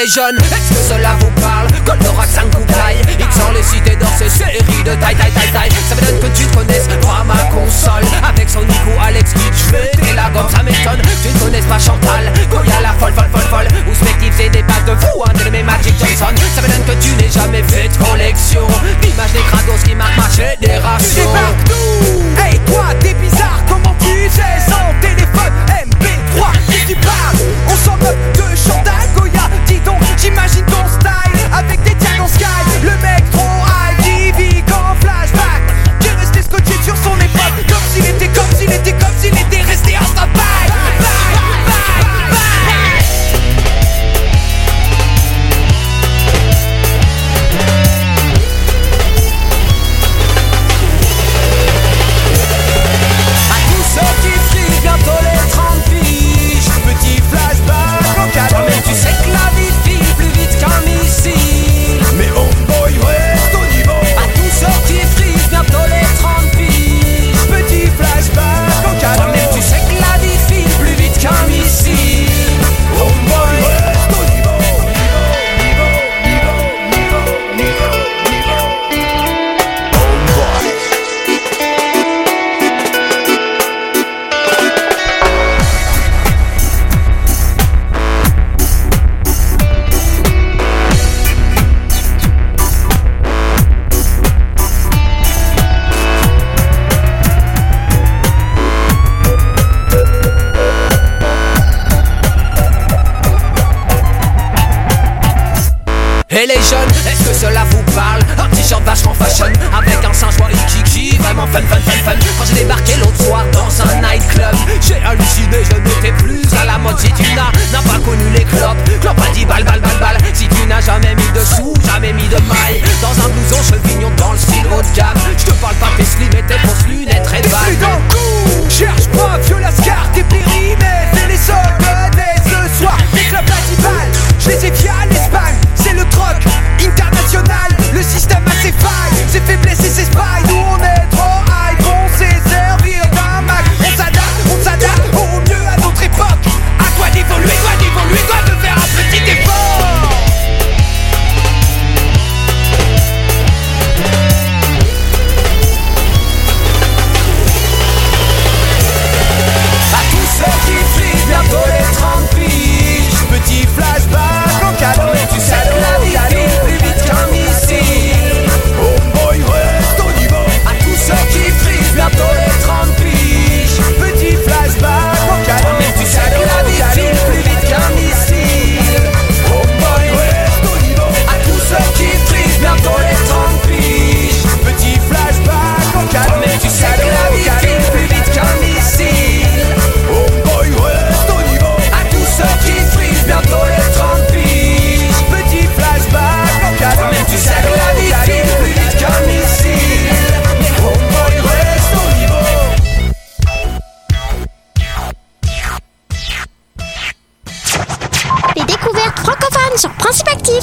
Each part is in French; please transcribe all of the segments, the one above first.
les jeunes, est-ce que cela vous parle? Goldorak 5 bouteilles, X en les cités d'or, c'est série de taille. Ça me donne que tu te connaisses pas ma console. Avec son Nico, Alex Kidd, j'fais la gomme, ça m'étonne. Tu ne connaisses pas Chantal, Goya la folle. Ou Spective, c'est des passes de fou, un de mes Magic Johnson. Ça me donne que tu n'aies jamais fait de collection d'image des crados qui marquent ma génération. Tu débarques d'où? Hey toi, t'es bizarre, comment tu sais? Sans téléphone, MP3, et tu parles? On s'en moque de Chantal, Goya, dis donc, j'imagine ton style avec des tags en sky. Le mec trop high, qui vit qu'en flashback. Qui est resté scotché sur son époque, comme s'il était resté en stand-by. Bientôt les 30 piges, petit flashback en cadeau. Toi-même tu sais que la vie file plus vite qu'un missile. Mais homeboy reste au niveau. À tous ceux qui frisent bientôt les 30 piges, petit flashback en cadeau. Toi-même tu sais que la vie file plus vite qu'un missile. Homeboy reste au niveau. Et les jeunes, est-ce que cela vous parle? Un t-shirt vachement fashion, avec un singe-bois kiki, vraiment fun. Quand j'ai débarqué l'autre soir dans un nightclub, j'ai halluciné, je n'étais plus à la mode. Si tu n'as pas connu les clopes a dit balle. Si tu n'as jamais mis de sous, jamais mis de maille dans un blouson chevignon dans le style haut de gamme, je te parle pas tes slim et tes fausses lunettes red ball. Et d'un coup, cherche pas Violascar, t'es périmètres. Et les soldats ce soir, les clubs Latibal, je les ai via l'Espagne. C'est le troc international, le système a ses failles, ses faiblesses et ses failles. Nous on est trop high, on sait servir d'un Mac. On s'adapte au mieux à notre époque. À toi d'évoluer, doit de faire un petit effort. À tous ceux qui frisent bientôt les 30 piges, Petit flashback en cadeau. tu sais que la vie file plus vite qu'un missile. Homeboy reste au niveau. À tous ceux qui frisent bientôt les 30 piges, Petit flashback en cadeau. tu sais que la vie file plus vite qu'un missile. Homeboy reste au niveau. À tous ceux qui frisent bientôt les 30 piges, Petit flashback en cadeau. tu sais que la vie file plus vite qu'un missile. Homeboy reste au niveau. À tous ceux qui frisent bientôt les 30 piges, Petit flashback en cadeau. tu sais que la vie file plus vite qu'un missile. Homeboy reste au niveau. Les découvertes francophones sur Principe Actif.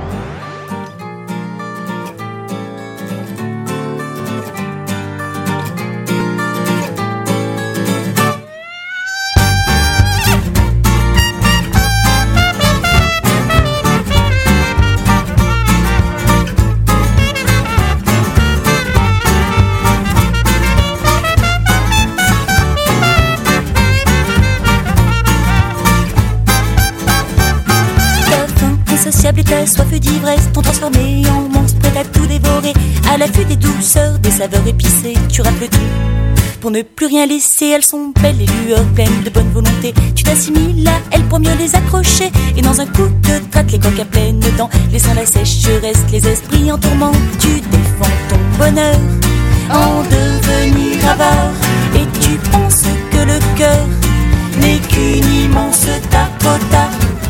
Insociable et ta soif d'ivresse t'ont transformé en monstre prêt à tout dévorer. À l'affût des douceurs, des saveurs épicées, tu rafles tout pour ne plus rien laisser. Elles sont belles et lueurs pleines de bonne volonté. Tu t'assimiles à elles pour mieux les accrocher. Et dans un coup de traite, les coques à pleines dents, laissant la sécheresse, les esprits en tourment. Tu défends ton bonheur en devenir avare. Et tu penses que le cœur n'est qu'une immense tapota.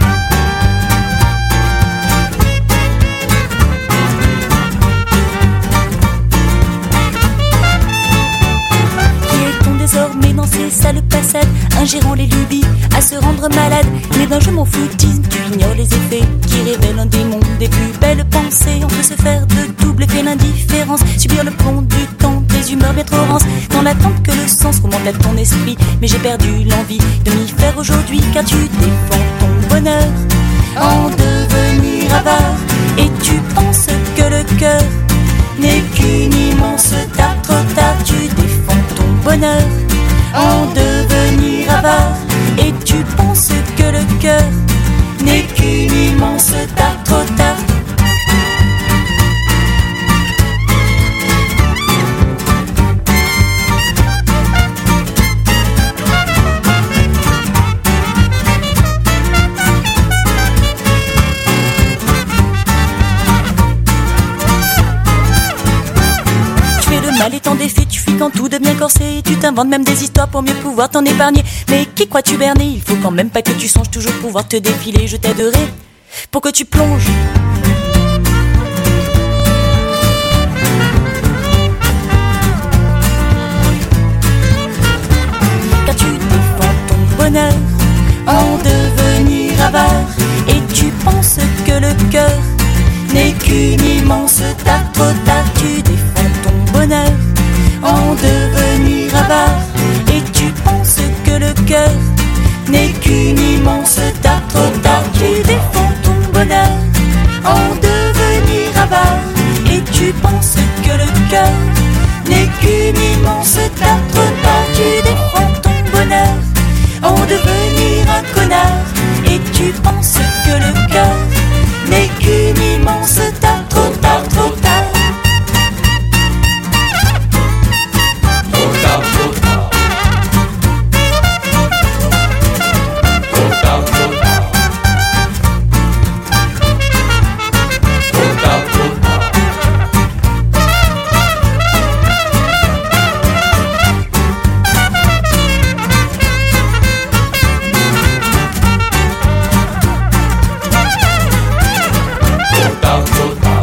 Désormais dans ces sales passades, ingérant les lubies à se rendre malade. Né d'un jeu mon foutisme, tu ignores les effets qui révèlent un démon des plus belles pensées. On peut se faire de double effet l'indifférence, subir le plomb du temps, des humeurs bien trop rances, dans l'attente que le sens remonte à ton esprit. Mais j'ai perdu l'envie de m'y faire aujourd'hui, car tu défends ton bonheur en devenir avare. Et tu penses que le cœur n'est qu'une immense tare. Trop tard, tu défends ton bonheur en devenir avare. Et tu penses que le cœur n'est qu'une immense tare. Trop tard. Mal est ton défi, tu fuis quand tout devient corsé. Tu t'inventes même des histoires pour mieux pouvoir t'en épargner. Mais qui crois-tu berner? Il faut quand même pas que tu songes toujours pouvoir te défiler. Je t'aiderai pour que tu plonges. Car tu défends ton bonheur en devenir avare. Et tu penses que le cœur n'est qu'une immense tare. Trop tard, tu défends ton bonheur en devenir avare. Et tu penses que le cœur n'est qu'une immense tare. Trop tard, tu défends ton bonheur en devenir avare. Et tu penses que le cœur n'est qu'une immense tare. Trop tard, tu défends ton bonheur en devenir un connard. Et tu penses que le cœur n'est qu'une immense tare. Trop tard, trop tard. Trop tard.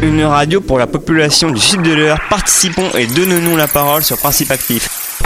une radio pour la population du sud de l'Eure. Participons et donnons-nous la parole sur Principe Actif.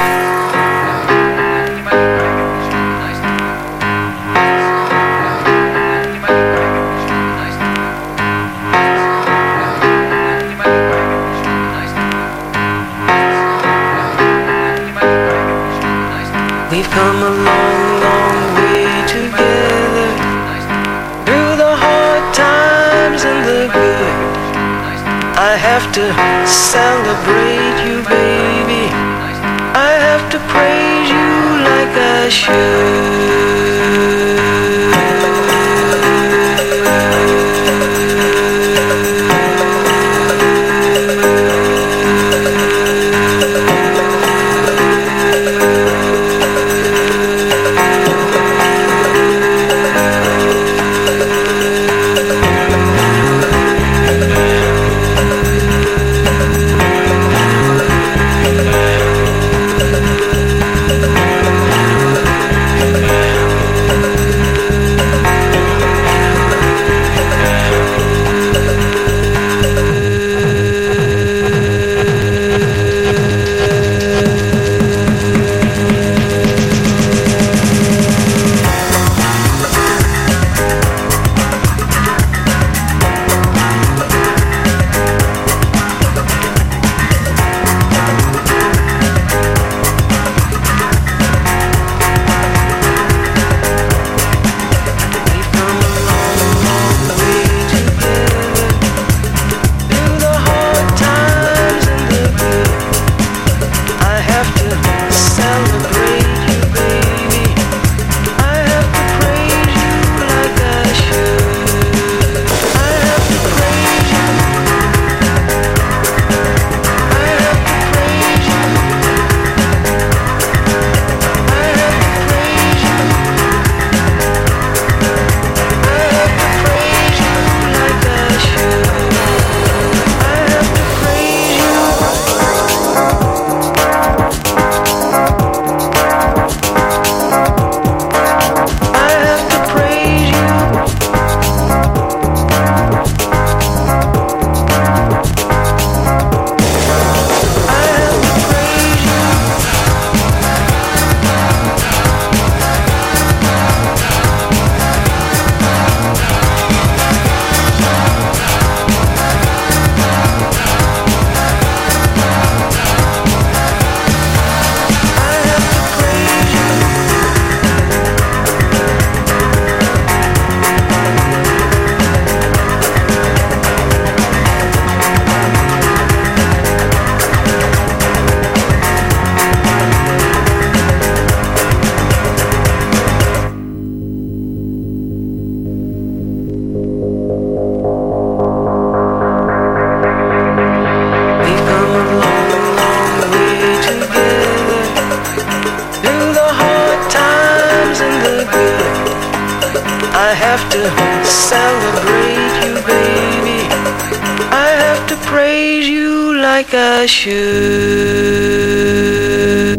We've come a long, long way together, through the hard times and the good. I have to celebrate you, baby. I have to praise you like I should. I have to celebrate you, baby. I have to praise you like I should.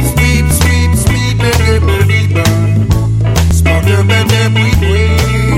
sweet, sweet, sweet, baby, baby, smoke up and then we wait.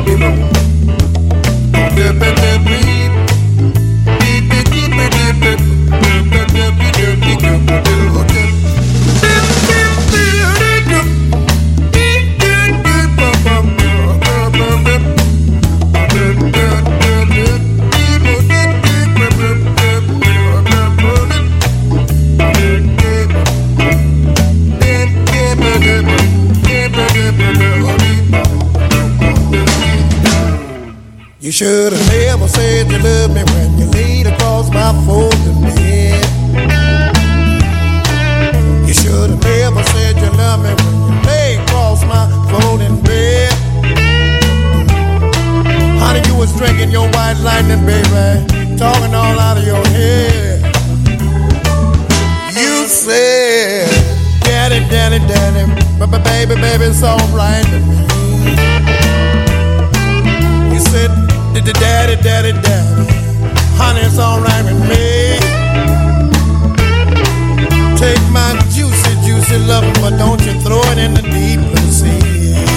should have never said you love me when you laid across my folding bed. You should have never said you love me when you lay across my folding bed. Honey, you was drinking your white lightning, baby, talking all out of your head. You said, daddy, daddy, daddy, but baby, baby, it's alright with me. You said, daddy, daddy, daddy, honey, it's alright with me. Take my juicy, juicy love, but don't you throw it in the deep blue sea.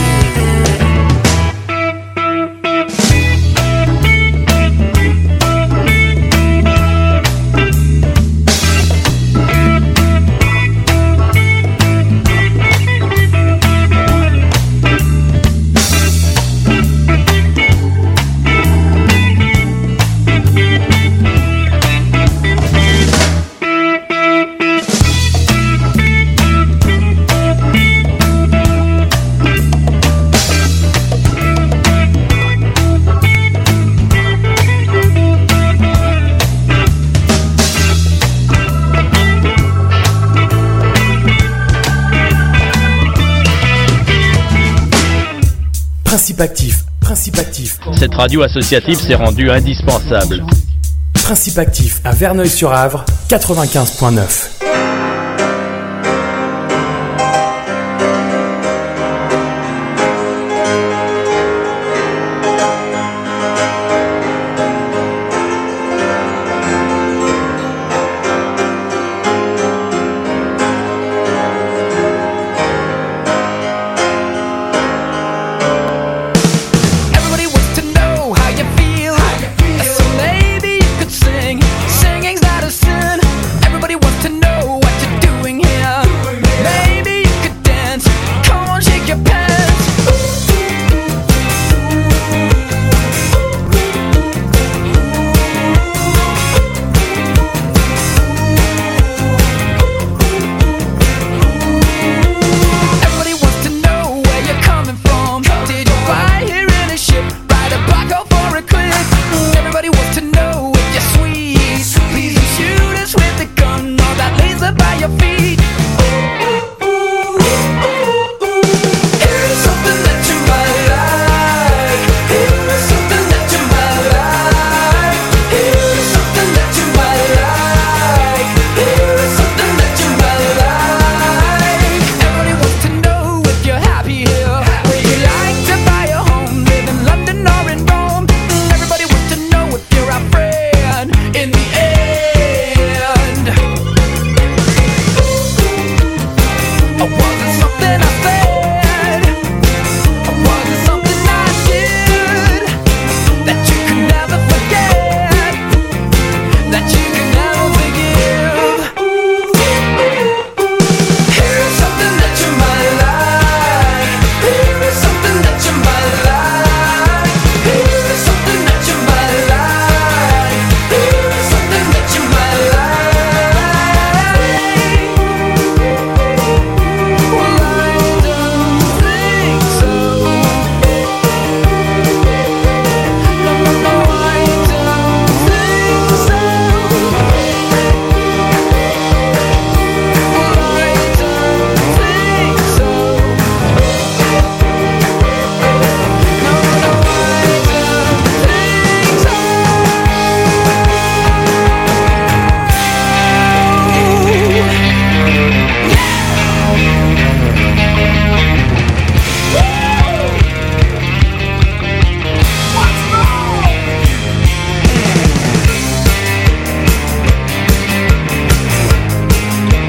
Principe actif. Cette radio associative s'est rendue indispensable. Principe actif à Verneuil-sur-Avre, 95.9.